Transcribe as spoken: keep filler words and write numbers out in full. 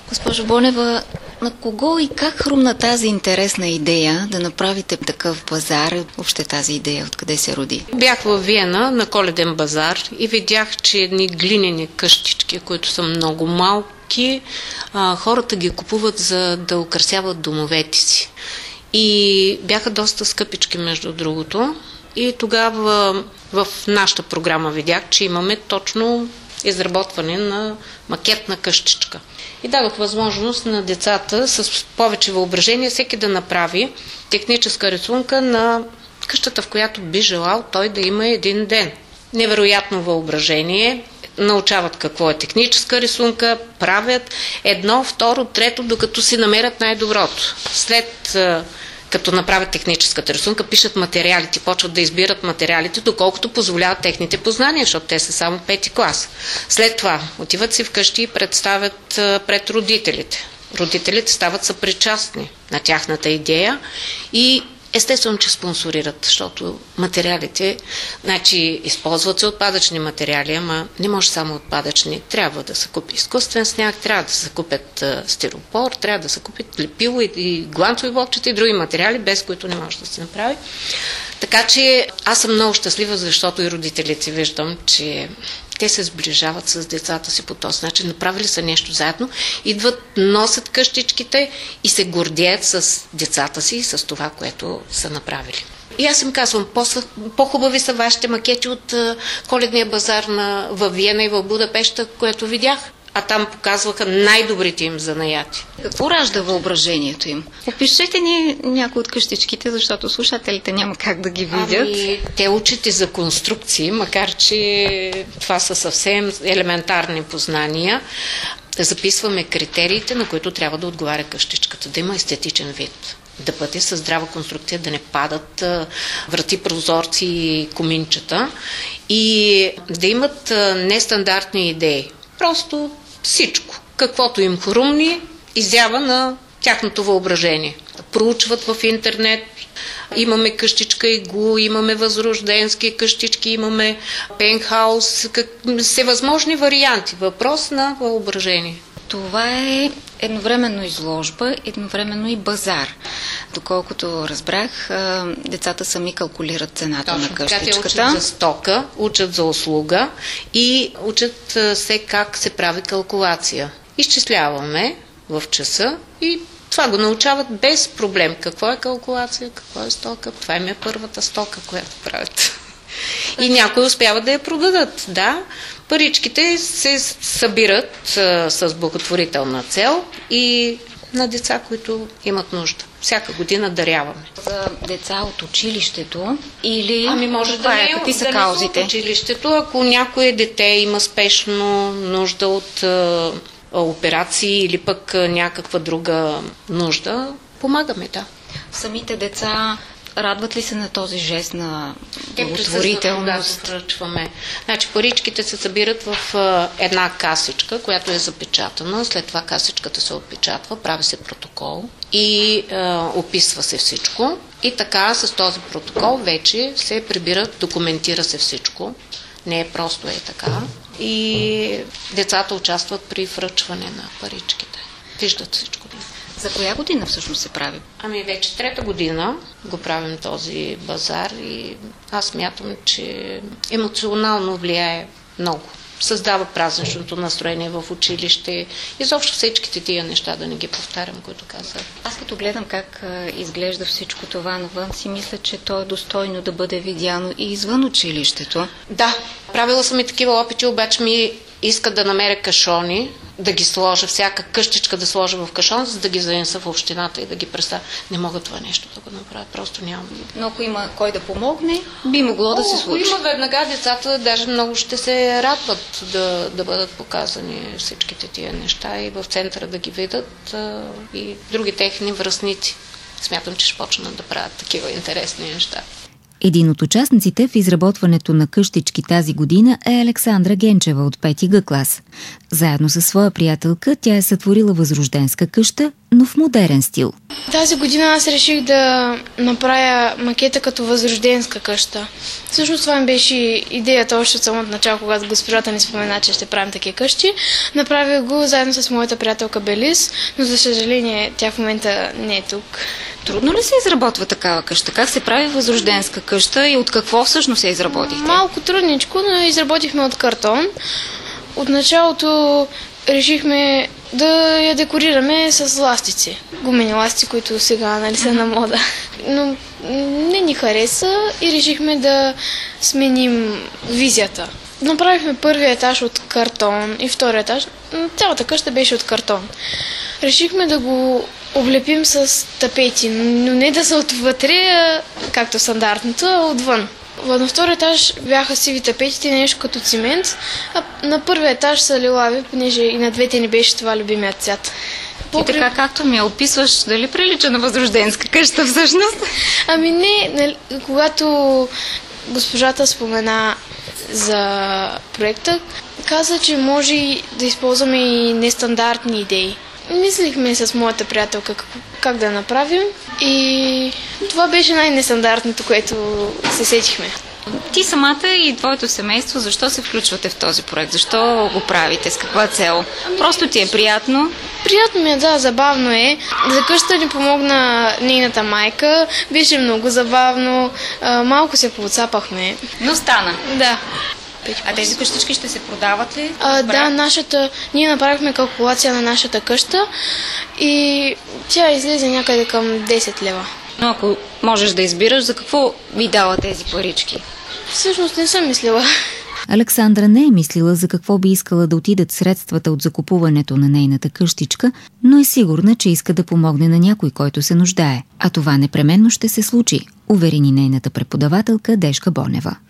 Госпожо Бонева, на кого и как хрумна тази интересна идея да направите такъв базар? Въобще тази идея, откъде се роди? Бях във Виена на Коледен базар и видях, че едни глинени къщички, които са много малки, а, хората ги купуват за да украсяват домовете си. И бяха доста скъпички, между другото. И тогава в нашата програма видях, че имаме точно изработване на макетна къщичка. И дадох възможност на децата с повече въображение всеки да направи техническа рисунка на къщата, в която би желал той да има един ден. Невероятно въображение, научават какво е техническа рисунка, правят едно, второ, трето, докато си намерят най-доброто. След като направят техническата рисунка, пишат материалите, почват да избират материалите, доколкото позволяват техните познания, защото те са само пети клас. След това отиват си вкъщи и представят пред родителите. Родителите стават съпричастни на тяхната идея и естествено, че спонсорират, защото материалите, значи използват се отпадъчни материали, ама не може само отпадъчни. Трябва да се купи изкуствен сняг, трябва да се купят стиропор, трябва да се купят лепило и, и гланцови блокчета и други материали, без които не може да се направи. Така че аз съм много щастлива, защото и родителите виждам, че те се сближават с децата си по този начин. Направили са нещо заедно, идват, носят къщичките и се гордеят с децата си и с това, което са направили. И аз им казвам, по-хубави са вашите макети от Коледния базар на, във Виена и в Будапеща, което видях. А там показваха най-добрите им занаяти. Какво ражда въображението им? Опишете ни някои от къщичките, защото слушателите няма как да ги видят. Ами, те учат и за конструкции, макар че това са съвсем елементарни познания. Записваме критериите, на които трябва да отговаря къщичката, да има естетичен вид, да бъде със здрава конструкция, да не падат врати, прозорци и коминчета и да имат нестандартни идеи. Просто всичко, каквото им хрумни, изява на тяхното въображение. Проучват в интернет, имаме къщичка иглу, имаме възрожденски къщички, имаме пентхаус, всевъзможни варианти. Въпрос на въображение. Това е едновременно изложба, едновременно и базар. Доколкото разбрах, децата сами калкулират цената Точно, на къщичката. Те учат за стока, учат за услуга и учат се как се прави калкулация. Изчисляваме в часа и това го научават без проблем. Какво е калкулация, какво е стока? Това им е първата стока, която правят. И някои успяват да я продадат. Да, паричките се събират а, с благотворителна цел и на деца, които имат нужда. Всяка година даряваме. За деца от училището или... Ами може да не, Какви са да каузите? От училището. Ако някое дете има спешно нужда от а, операции или пък а, някаква друга нужда, помагаме, да. Самите деца радват ли се на този жест на благотворителност? Когато връчваме. Значи паричките се събират в а, една касичка, която е запечатана. След това касичката се отпечатва, прави се протокол и а, описва се всичко. И така с този протокол вече се прибират, документира се всичко. Не е просто е така. И децата участват при връчване на паричките. Виждат всичко. За коя година всъщност се прави? Ами вече трета година го правим този базар и аз мятам, че емоционално влияе много. Създава празничното настроение в училище. Изобщо всичките тия неща, да не ги повтарям, които казах. Аз като гледам как а, изглежда всичко това навън, си мисля, че то е достойно да бъде видяно и извън училището. Да, правила съм и такива опити, обаче ми искат да намеря кашони, да ги сложа, всяка къщичка да сложа в кашон, за да ги занеса в общината и да ги представя. Не мога това нещо да го направя, просто нямам. Но ако има кой да помогне, би могло О, да се случи. Ако има веднага, децата даже много ще се радват да, да бъдат показани всичките тия неща и в центъра да ги видят а, и други техни връстници. Смятам, че ще почнат да правят такива интересни неща. Един от участниците в изработването на къщички тази година е Александра Генчева от пети Г клас. Заедно със своя приятелка тя е сътворила възрожденска къща, но в модерен стил. Тази година аз реших да направя макета като възрожденска къща. Всъщност това ми беше идеята още от самото начало, когато госпожата ни спомена, че ще правим такива къщи. Направих го заедно с моята приятелка Белис, но за съжаление тя в момента не е тук. Трудно ли се изработва такава къща? Как се прави възрожденска къща и от какво всъщност я изработихте? Малко трудничко, но изработихме от картон. От началото решихме да я декорираме с ластици. Гумени ластици, които сега, нали, са на мода. Но не ни хареса и решихме да сменим визията. Направихме първия етаж от картон и втория етаж. Цялата къща беше от картон. Решихме да го облепим с тапети, но не да са отвътре, както стандартното, а отвън. На втория етаж бяха сиви тапетите, нещо като цимент, а на първия етаж са лилави, понеже и на двете не беше това любимият цвят. И така, както ми я описваш, дали прилича на възрожденска къща всъщност? Ами не, нали, когато госпожата спомена за проекта, каза, че може да използваме и нестандартни идеи. Мислихме с моята приятелка как, как да направим и това беше най-нестандартното, което се сетихме. Ти самата и твоето семейство, защо се включвате в този проект? Защо го правите? С каква цел? Просто ти е приятно? Приятно ми е, да, забавно е. За къщата ни помогна нейната майка. Беше много забавно. Малко се поотцапахме. Но стана? Да. А тези къщички ще се продават ли? А, да, нашата... Ние направихме калкулация на нашата къща и тя излезе някъде към десет лева. Но ако можеш да избираш, за какво ви дала тези парички? Всъщност не съм мислила. Александра не е мислила за какво би искала да отидат средствата от закупуването на нейната къщичка, но е сигурна, че иска да помогне на някой, който се нуждае. А това непременно ще се случи, увери ни нейната преподавателка Дешка Бонева.